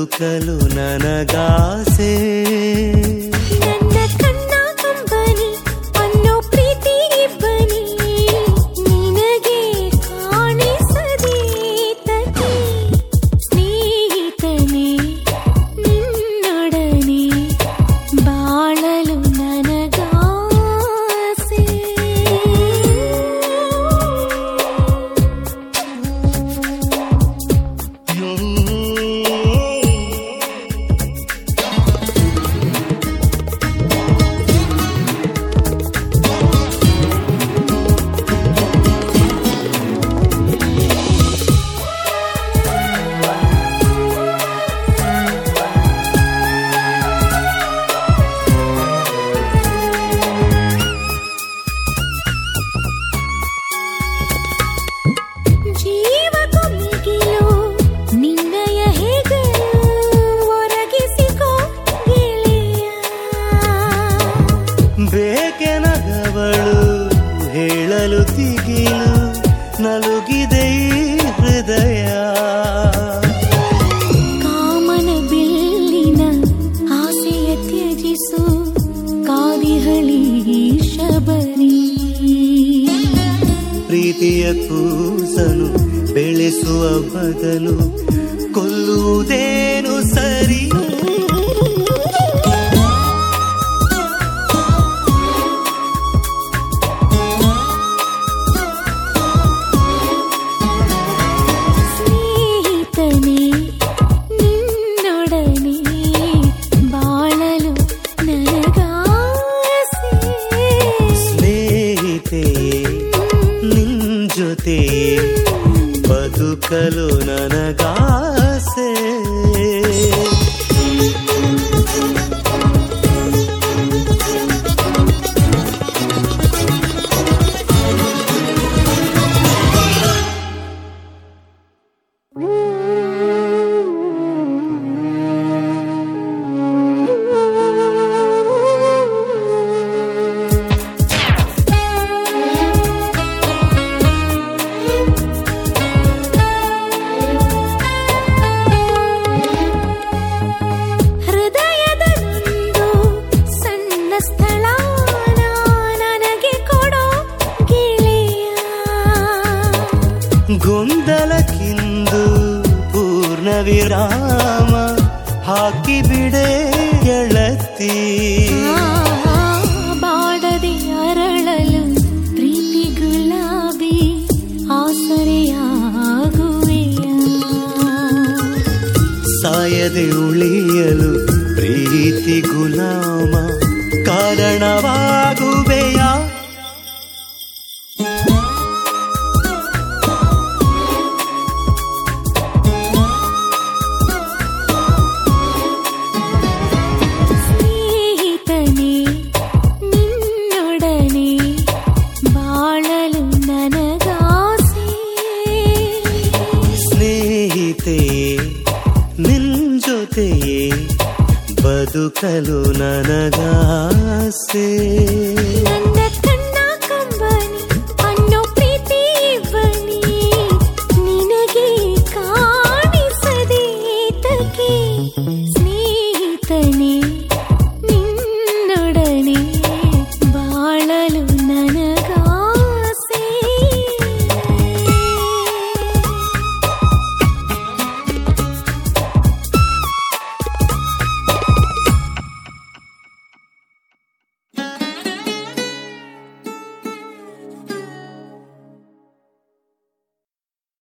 ಬದುಕಲು ನನಗಾಸೆ. ನನ್ನ ಕಣ್ಣ ಕಂಬನಿ ಅನ್ನೋ ಪ್ರೀತಿ ಇಬ್ಬನಿ ನಿನಗೆ ಕಾಣಿಸದೆ ತಕೆ. ಸ್ನೇಹಿತನೇ ನಿನ್ನೊಡನೆ ಬಾಳಲು ನನಗಾಸೆ. ಜೀವಕ್ಕೂ ಮಿಗಿಲು ನಿನ್ನಯ ಹೆಗಲು ಒರಗಿಸಿಕೋ ಗೆಳೆಯ. ಬೇಕೆ ನಗವಳು ಹೇಳಲು ತಿಗಿಲು ನಲುಗಿದೆ ಈ ಹೃದಯ. ಕಾಮನ ಬಿಲ್ಲಿನ ಆಸೆಯ ತ್ಯಜಿಸು ಕಾದಿಹಳಿ ಶಬರಿ. ಪ್ರೀತಿಯ ಕೂಸನು ಬೆಳೆಸುವ ಬದಲು ಕೊಲ್ಲುವುದೇನು ಸರಿ. ಸ್ನೇಹಿತನೇ ನಿನ್ನೊಡನೆ ಬಾಳಲು ನನಗಾಸೆ. ಸ್ನೇಹಿತೆಯೇ ನಿನ್ ಜೊತೆ ಬದುಕಲು ನನಗಾಸೆ. ಹೃದಯದಲ್ಲೊಂದು ಸಣ್ಣ ಸ್ಥಳಾನ ನನಗೆ ಕೊಡೋ ಗೆಳೆಯ. ಗೊಂದಲಕ್ಕಿಂದು ಪೂರ್ಣ ವಿರಾಮ ಹಾಕಿ ಬಿಡೆ ಗೆಳತಿ. ಬಾಡದೆ ಅರಳಲು ಪ್ರೀತಿ ಗುಲಾಬಿ ಆಸರೆಯಾಗುವೆಯ. ಸಾಯದೆ ಉಳಿಯಲು ಪ್ರೀತಿ ಗುಲಾಮ ಕಾರಣವಾಗುವೆಯ. ಸ್ನೇಹಿತನೇ ನಿನ್ನೊಡನೆ ಬಾಳಲು ನನಗಾಸೆ. ಸ್ನೇಹಿತೆಯೇ ನಿನ್ ಜೊತೆಯೇ ಬದುಕಲು ನನಗಾಸೆ. ನನ್ನ